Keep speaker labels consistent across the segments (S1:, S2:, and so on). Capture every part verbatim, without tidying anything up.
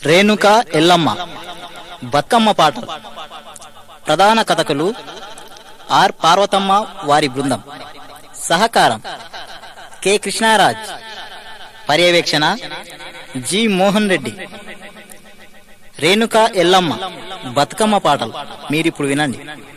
S1: రేణుక ఎల్లమ్మ బతుకమ్మ పాటలు. ప్రధాన కథకులు ఆర్ పార్వతమ్మ వారి బృందం. సహకారం కె కృష్ణరాజ్. పర్యవేక్షణ జి మోహన్ రెడ్డి. రేణుక ఎల్లమ్మ బతుకమ్మ పాటలు మీరిప్పుడు వినండి.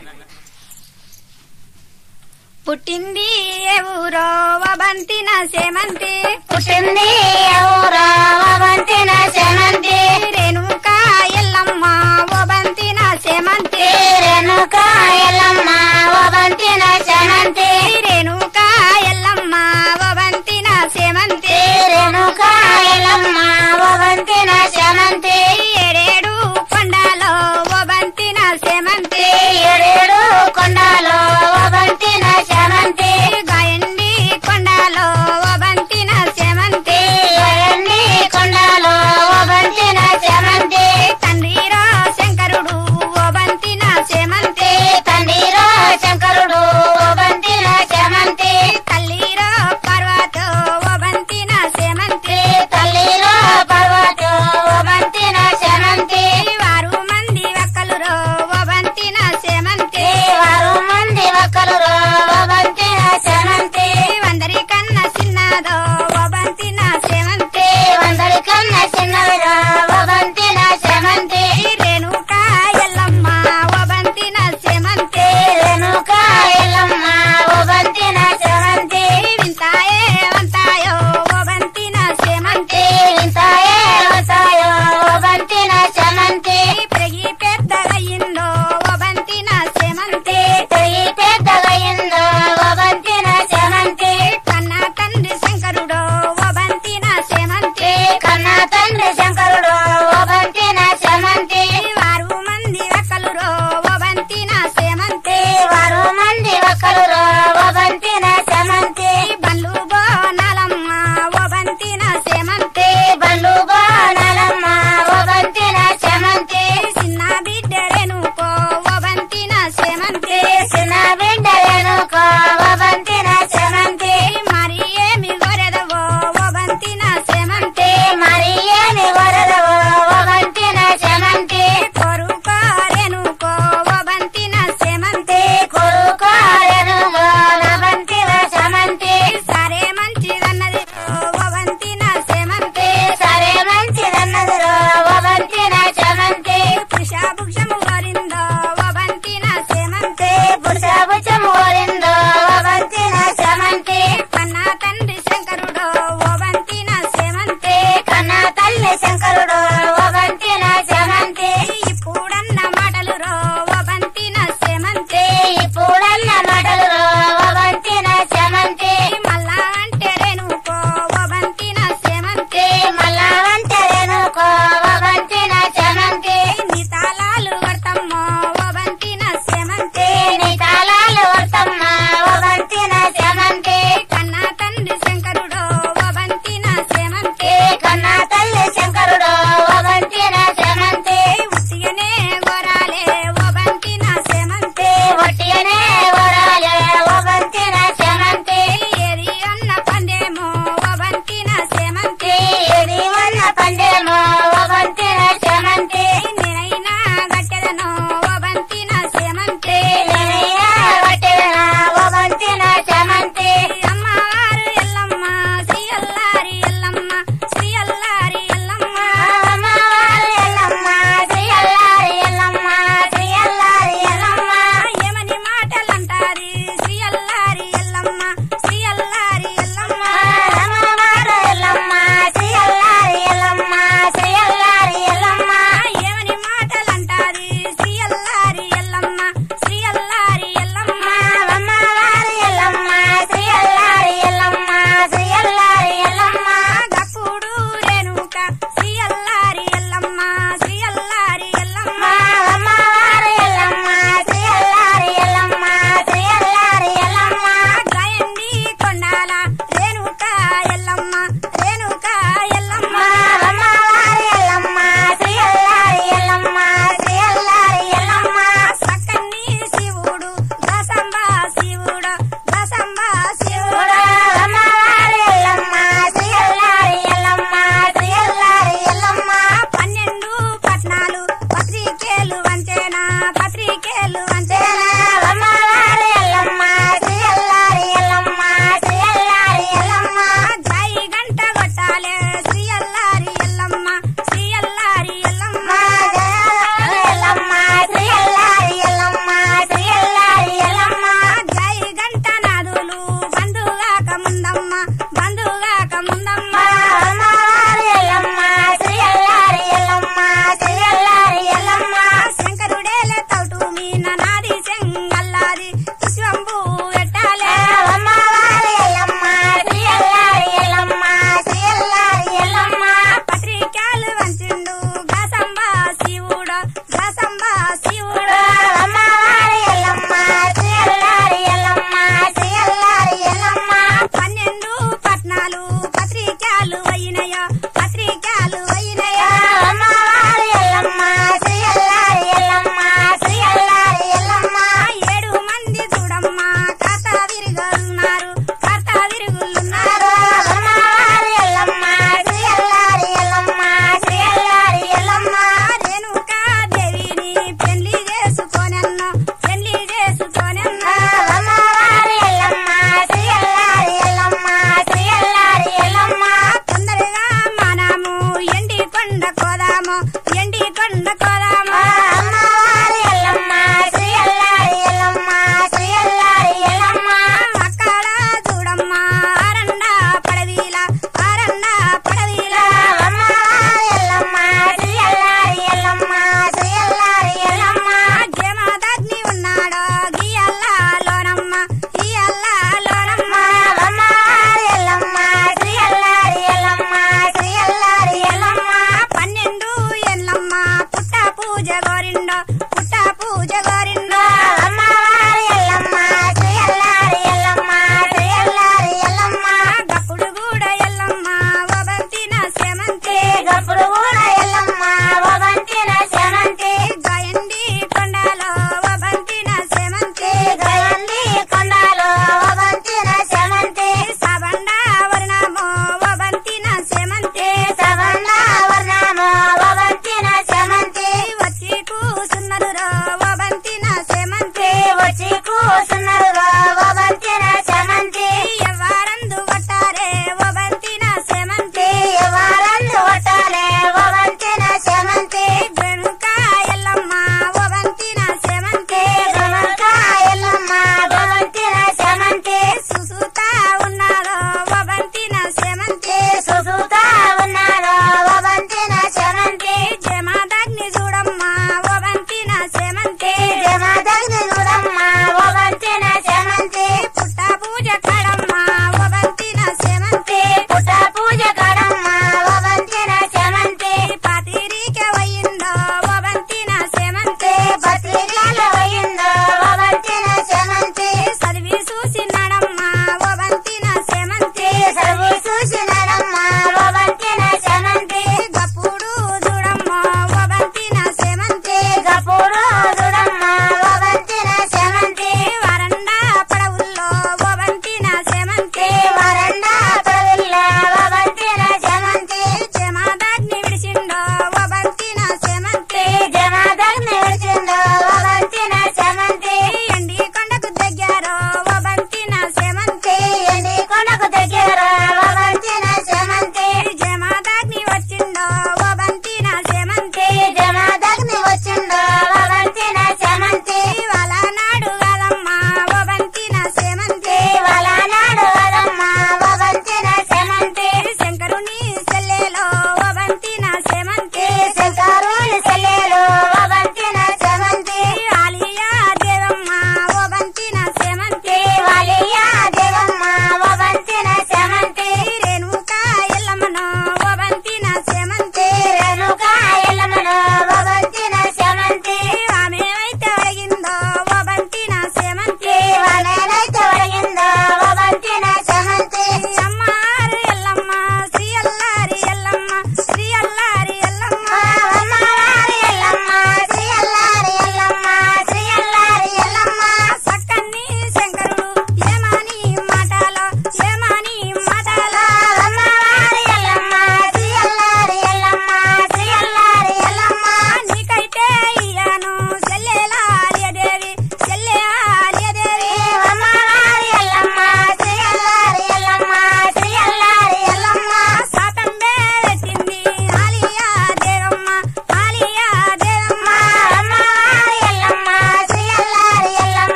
S2: పుట్టింది ఎవరో వబంతిన సేమంతి,
S3: పుట్టింది ఎవరో వబంతిన సేమంతి,
S2: రేణుక ఎల్లమ్మ వబంతిన సేమంతి,
S3: రేణుక ఎల్లమ్మ వబంతిన సేమంతి,
S2: రేణుక ఎల్లమ్మ వబంతిన సేమంతి,
S3: రేణుక ఎల్లమ్మ వబంతిన సేమంతి,
S2: ఏడేడు కొండలో వబంతిన సేమంతి,
S3: ఏడేడు కొండలో వబంతిన సేమంతి,
S2: గాయండి కొండలో వబంతిన సేమంతి,
S3: గాయండి కొండలో వబంతిన సేమంతి,
S2: తండ్రిరో శంకరుడు వబంతిన సేమంతి,
S3: తండ్రిరో శంకరుడు వబంతిన సేమంతి,
S2: తల్లిరో పర్వతో వబంతిన సేమంతి,
S3: తల్లిరో పర్వతో వబంతిన సేమంతి,
S2: వారు మంది వక్కలురో వబంతిన సేమంతి,
S3: వారు మంది వక్కలురో వబంతిన సేమంతి,
S2: వందరి కన్న చిన్నదో వబంతిన సేమంతి,
S3: వందరి కన్న చిన్నవిరో వబంతిన సేమంతి,
S2: రేణుక ఎల్లమ్మ వబంతిన సేమంతి,
S3: రేణుక ఎల్లమ్మ వబంతిన సేమంతి,
S2: వింతాయే వంతాయో వబంతిన సేమంతి,
S3: వింతాయే వసాయో వబంతిన సేమంతి,
S2: పెరిగి పెద్దగయిందో వబంతిన సేమంతి,
S3: పెరిగి పెద్దగయిందో వబంతిన సేమంతి,
S2: కన్న తండ్రి శంకరుడో వబంతిన సేమంతి,
S3: కన్న తండ్రి శంకరుడు వబంతిన సేమంతి,
S2: వారు మంది వక్కలురో వబంతిన సేమంతి,
S3: వారు మంది వక్కలురో వబంతిన సేమంతి,
S2: బండ్లు బోనాలమ్మ వబంతిన సేమంతి,
S3: బండ్లు బాణాలమ్మ వబంతిన సేమంతి,
S2: చిన్న బిడ్డ రేణుకో వబంతిన సేమంతి,
S3: చిన్న బిడ్డ రేణుకో వబంతిన సేమంతి,
S2: మరి ఏమి గొరెదవో వబంతిన సేమంతి,
S3: మరి ఏమి వరదవో వబంతిన సేమంతి,
S2: కొరుకో రేణుకో వబంతిన సేమంతి,
S3: కొరుకో రేణుకో వబంతిన సేమంతి,
S2: సరే మంచిదన్నది వబంతిన సేమంతి,
S3: సరే మంచిదన్నదిరో వబంతిన సేమంతి,
S2: పురుషాభుక్షము వరిందో వబంతిన సేమంతి,
S3: పురుషభుజము ఓరిందో వబంతిన సేమంతి,
S2: కన్న తండ్రి శంకరుడో వబంతిన సేమంతి,
S3: కన్న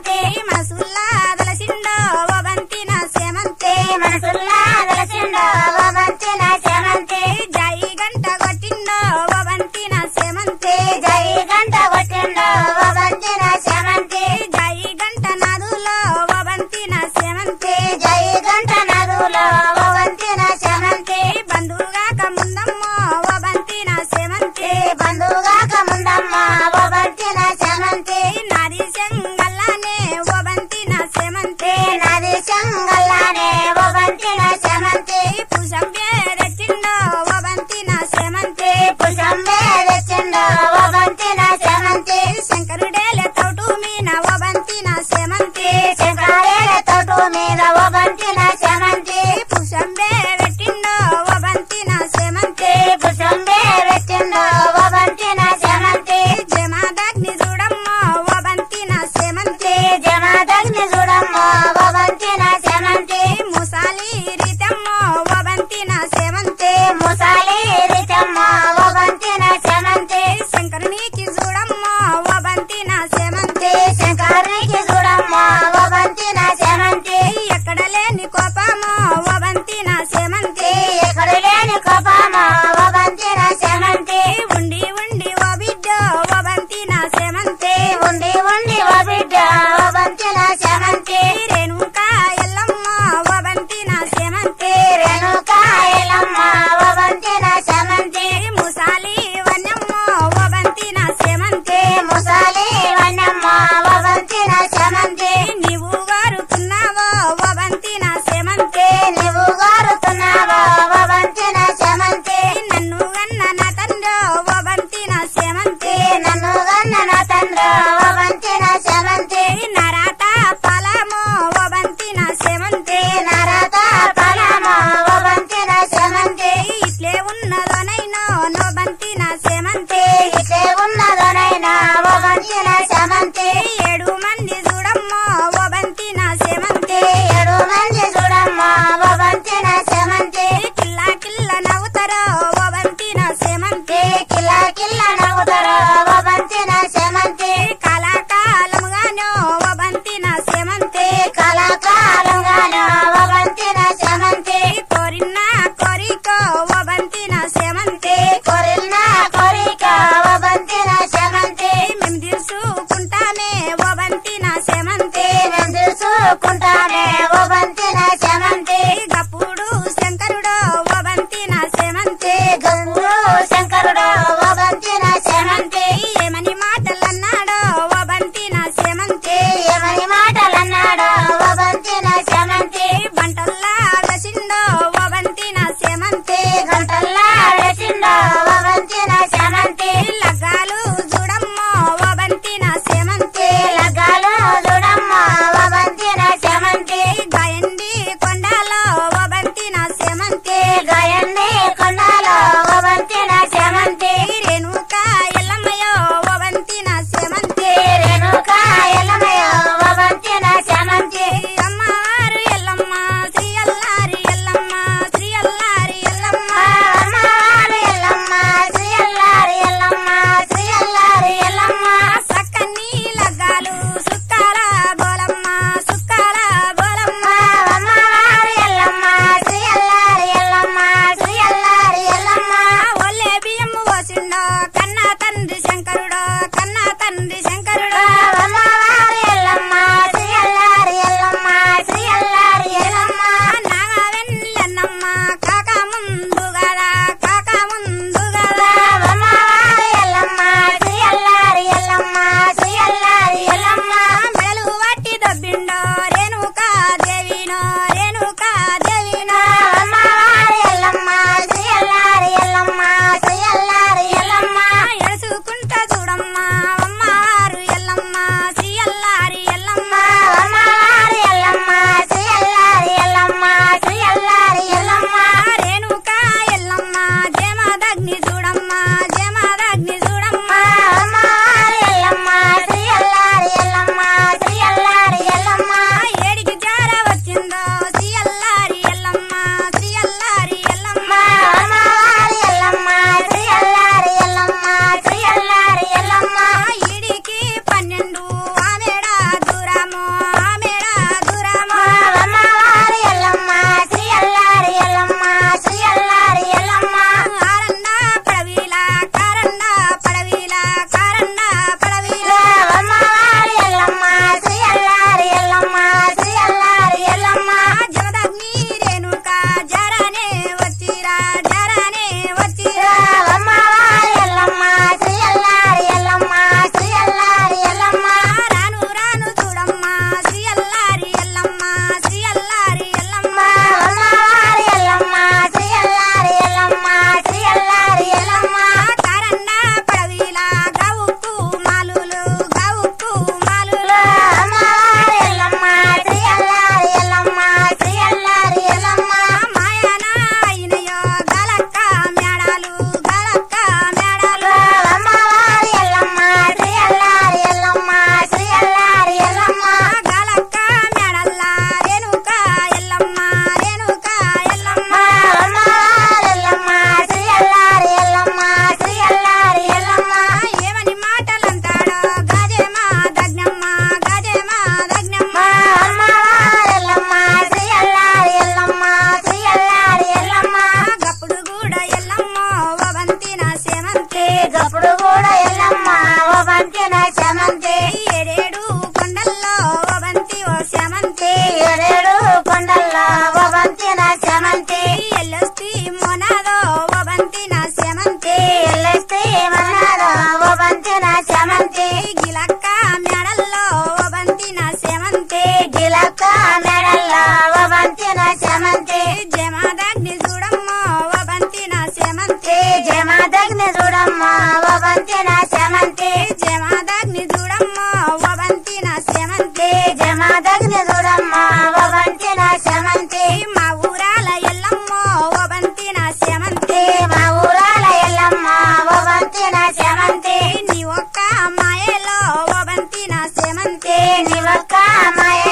S3: సేమంతి
S2: మనసుల్లా దలసిండో ఓ బంతిన సేమంతే
S3: మనసుల్లా దలసిండో ఓ బంతిన సేమంతి
S2: జై గంట కొట్టిండో ఓ బంతిన సేమంతే
S3: జై గంట కొట్టిండో ఓ బంతిన సేమంతి
S2: జై గంట నదులో ఓ బంతిన సేమంతే
S3: జై గంట నదులో ఓ బంతిన సేమంతి
S2: బంధుగాక ముందమ్మో ఓ బంతిన సేమంతే
S3: బంధుగాక ముందమ్మ ఓ బంతిన సేమంతి
S2: నాది చెంగల్లానే ఓ బంతిన సేమంతే
S3: నది చెంగల్లానే ఓ బంతిన సేమంతి
S2: పుషంబే రెట్టిండో ఓ బంతిన సేమంతే
S3: పుషంబే తెచ్చిండో ఓ బంతిన సేమంతి
S2: శంకరుడేలే తౌటు మీన ఓ బంతిన సేమంతే
S3: శంకరేల తోటు మీద ఓ బంతిన సేమంతి
S2: పుషంబే పెట్టిండో ఓ బంతిన సేమంతే
S3: పుషంబే తెచ్చిండో ఓ బంతిన సేమంతి
S2: జమాదగ్ని చూడమ్మో ఓ బంతిన సేమంతే
S3: జమాదగ్ని చూడమ్మ ఓ బంతిన సేమంతి
S2: ముసాలి రీతమ్మో ఓ బంతిన సేమంతే
S3: ముసాలి రిచమ్మ ఓ బంతిన సేమంతి
S2: శంకరునికి చూడమ్మో ఓ బంతిన సేమంతే
S3: శంకరునికి చూడమ్మ ఓ బంతిన సేమంతి
S2: ఎక్కడ లేని కోపమో ఓ బంతిన సేమంతే
S3: ఎక్కడ లేని కోపమ ఓ బంతిన సేమంతి
S2: ఉండి ఉండి ఓ బిడ్డ ఓ బంతిన సేమంతే
S3: ఉండి ఉండి ఓ బిడ్డ ఓ బంతిన సేమంతి
S2: రేణుకా ఎల్లమ్మ ఓ బంతిన సేమంతే
S3: రేణుకా ఎల్లమ్మ ఓ బంతిన సేమంతి
S2: ముసాలి వన్యమ్మ ఓ బంతిన సేమంతే
S3: ముసాలి వన్నమ్మ ఓ బంతిన సేమంతి
S2: నీవు వారుతున్నావో ఓ బంతిన సేమంతే
S3: నువ్వు కోరుతున్నావో ఓ బంతిన సేమంతి
S2: నన్ను గన్న నా తండ్రో ఓ బంతిన సేమంతే
S3: నన్ను గన్న నా తండ్రి ఓ బంతిన సేమంతి
S2: నరాత ఫలమో ఓ బంతిన సేమంతే
S3: నరత ఫలమో ఓ బంతిన సేమంతి
S2: ఇట్లే ఉన్నదోనైనో నో బంతిన సేమంతే
S3: ఇట్లే ఉన్నదోనైనా ఓ బంతిన సేమంతి
S2: ఏడు మంది చూడమ్మో ఓ బంతిన సేమంతే
S3: ఏడు మంది చూడమ్మ ఓ బంతిన సేమంతి
S2: కిల్లా కిల్ల నవ్వుతారో ఓ బంతిన సేమంతే
S3: కిల్ల కిల్ల నవ్వుతారు ఓ బంతిన సేమంతి
S2: కళాకాలముగానో ఓ బంతిన సేమంతే
S3: కళాకాలంగాను ఓ బంతిన సేమంతి
S2: కోరిన కోరికో ఓ బంతిన సేమంతే
S3: కోరిన కోరిక ఓ బంతిన సేమంతి
S2: మేము తీసుకుంటామే ఓ బంతిన సేమంతే
S3: మేము చూసుకుంటానే ఓ బంతిన సేమంతి
S2: గప్పుడు శంకరుడో ఓ బంతిన సేమంతే
S3: గంగు శంకరుడు ఓ బంతిన సేమంతి
S2: ఏమని మాటలన్నాడో ఓ బంతిన సేమంతే
S3: ఏమని మాటలన్నాడో ఓ బంతిన సేమంతి
S2: బంటల్లా దశిండో ఓ బంతిన సేమంతే
S3: గంటల్లా వేసిండో ఓ బంతిన సేమంతి
S2: లగ్గాలు చూడమ్మో ఓ బంతిన సేమంతే
S3: లగ్గాలు చూడమ్మ ఓ బంతిన సేమంతి
S2: గాయండి కొండలో ఓ బంతిన సేమంతే
S3: గాయండి కొండలో ఓ బంతిన సేమంతి
S2: రేణుకా ఎల్లమ్మయో ఓ బంతిన సేమంతే
S3: రేణుకా ఎల్లమయ్య ఓ బంతిన సేమంతి
S2: అమ్మవారు ఎల్లమ్మ శ్రీ అల్లారి ఎల్లమ్మ శ్రీ అల్లారి ఎల్లమ్మ
S3: అమ్మవారు ఎల్లమ్మ శ్రీ అల్లారి ఎల్లమ్మ శ్రీ అల్లారి ఎల్లమ్మ
S2: సక్కని లగ్గాలు సుక్కాల బోలమ్మ సుక్కాల బోలమ్మ
S3: అమ్మవారు ఎల్లమ్మ శ్రీ అల్లారి ఎల్లమ్మ శ్రీ అల్లారి ఎల్లమ్మ
S2: ఒల్లే బియ్యము పోసిండో కన్నా తండ్రి శంకరుడో కన్నా తండ్రి శంకరుడో
S3: అమ్మవారు ఎల్లమ్మ శ్రీ అల్లారి ఎల్లమ్మ శ్రీ అల్లారి ఎల్లమ్మ
S2: నాగవెన్నెల్లమ్మ కాక ముందు గదా కాక ముందు గదా
S3: అమ్మవారు ఎల్లమ్మ శ్రీ అల్లారి ఎల్లమ్మ శ్రీ అల్లారి ఎల్లమ్మ
S2: మెడలు వట్టి దబ్బిండో రేణుకా దేవినో రేణుకా దేవినో
S3: అమ్మవారు ఎల్లమ్మ శ్రీ అల్లారి ఎల్లమ్మ శ్రీ అల్లారి ఎల్లమ్మ
S2: ఎడుచుకుంటా చూడమ్మ అమ్మవారు ఎల్లమ్మ శ్రీ అల్లారి ఎల్లమ్మ
S3: అమ్మవారు ఎల్లమ్మ శ్రీ అల్లారి ఎల్లమ్మ శ్రీ అల్లారి ఎల్లమ్మ
S2: రేణుకా ఎల్లమ్మ జమాదగ్ని చూడమ్మ జమాదగ్ని చూడమ్మ
S3: అమ్మవారు ఎల్లమ్మ శ్రీ అల్లారి ఎల్లమ్మ శ్రీ అల్లారి ఎల్లమ్మ వంతిన శమంతి
S2: జమాదగ్ని చూడమ్మ ఓ వంతిన శమంతి
S3: జమాదగ్ని చూడమ్మ ఓ వంతిన శమంతి
S2: మా ఊరాల ఎల్లమ్మ ఓ వంతిన శమంతి
S3: మా ఊరాల ఎల్లమ్మ ఓ వంతిన శమంతి
S2: నీ ఒక్క మాయలో ఓ వంతిన శమంతి
S3: నీ ఒక్క మాయ